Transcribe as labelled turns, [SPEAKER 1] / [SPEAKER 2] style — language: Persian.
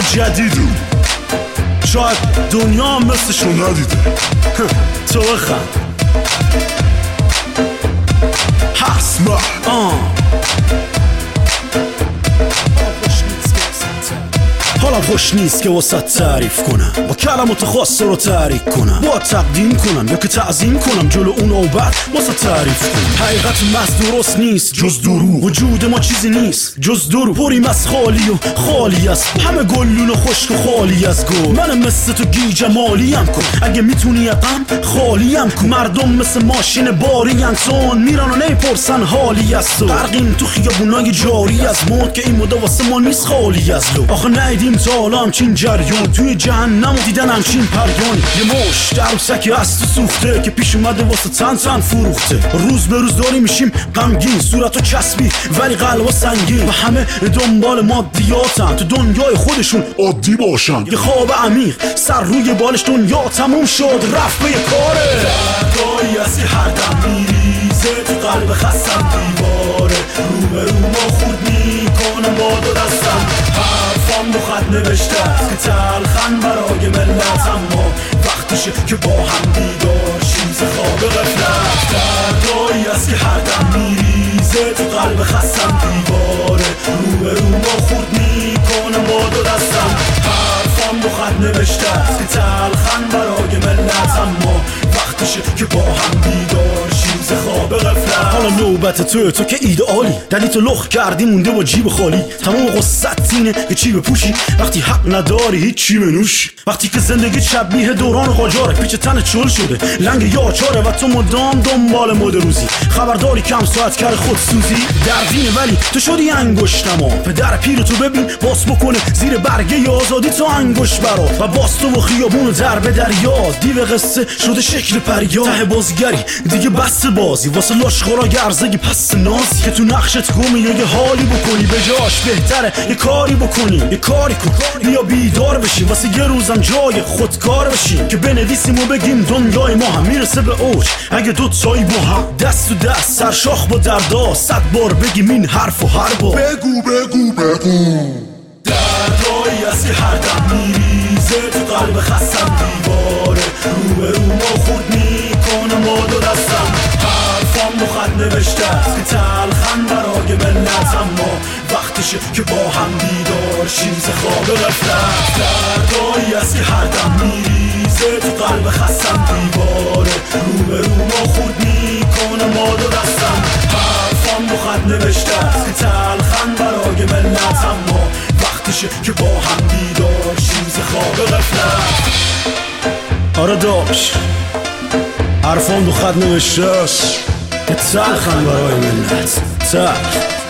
[SPEAKER 1] جدیدی، شاید دنیا هم مثلشو ندیده. تو بخند حسمه حالا خوش نیست که واسه تعریف کنم، با کلمات خاص رو تحریک کنم، با تقدیم کنم یا که تعظیم کنم جلو اون و بعد واسه تعریف کنم. حقیقت محض درست نیست جز دروغ، وجود ما چیزی نیست جز دروغ. پریم از خالی و خالی است، همه گلون و خشک و خالی از گل. منم مثل تو گیج مالیم کن، اگه میتونی غم خالیم کن. مردم مثل ماشین باری انسان میرن و نمیپرسن حالی از تو. غرقیم تو خیابونای جاری از موت که این مدى واسه ما نیست خالی از لو. آخه ندیدیم تا حالا همچین جریان، توی جهنم دیدن همچین پریانی. یه مشت عروسکی هست تو سوخته که پیش اومده واسه تن فروخته. روز به روز داری میشیم غمگین، صورتو چسبی ولی قلبا سنگین. و همه دنبال مادیاتن تو دنیای خودشون عادی باشن. یه خواب عمیق سر روی بالش، دنیا تموم شد رفت به یه کاره. دردایی از که هر دم میریزه تو قلب خستم دیواره. رو به رو ما خود میکنم با دو دستم، حرفام با خط نوشته که تلخن برای ملت. اما وقتشه که با هم بیدار شیم ز خواب غفلت. دردایی از که هر دم میریزه تو قلب خستم دیواره. رو به رو ما خود میکنم با دو دستم، حرفام با خط نوشته که تلخن برای ملت. اما وقتشه که با هم بیدار شیم ز خواب غفلت. حالا نوبت تو که ایدئالی، دلی تو لخ کردی مونده با جیب خالی. تمام قصت اینه که چی بپوشی وقتی حق نداری هیچ چی بنوشی. وقتی که زندگی شبیه دوران قاجاره، پیچ تن چل شده لنگ یاچاره و تو مدام دنبال مد روزی. خبرداری کم ساعت کار خودسوزی دردینه ولی تو شدی انگشتما. پدر پیر تو ببین باس بکنه زیر برگه آزادی تو انگشت برا. و باس تو و خیابون در به دریا، دیو قصه شده شکل پریا. ته بازیگری دیگه بس بازی واسه لاشخورا گرزگی پس نازی. که تو نقشت گمی یه حالی بکنی، به جاش بهتره یه کاری بکنی. یه کاری کن بیا بیدار بشیم واسه یه روزم جای خودکار بشیم. که بنویسیم و بگیم دنیای ما هم میرسه به اوج اگه دو تایی با هم دست تو دست سرشاخ با دردا. 100 بار بگیم این حرف و هر بار بگو بگو بگو. دردایی از که هر دم میریزه تو قلب خستم دیواره. رو به رو ما خود میکنم با دو دستم، حرفام با خط نوشته که تلخن برای ملت. اما وقتشه که با هم بیدار شیم ز خواب غفلت. دردایی از که هر دم میریزه تو قلب خستم دیواره. رو به رو ما خود میکنم با دو دستم، حرفام با خط نوشته که تلخن برای ملت. اما وقتشه که با هم بیدار شیم ز خواب غفلت. آره داشت حرفام با خط نوشته که تلخن برای ملت. تلخ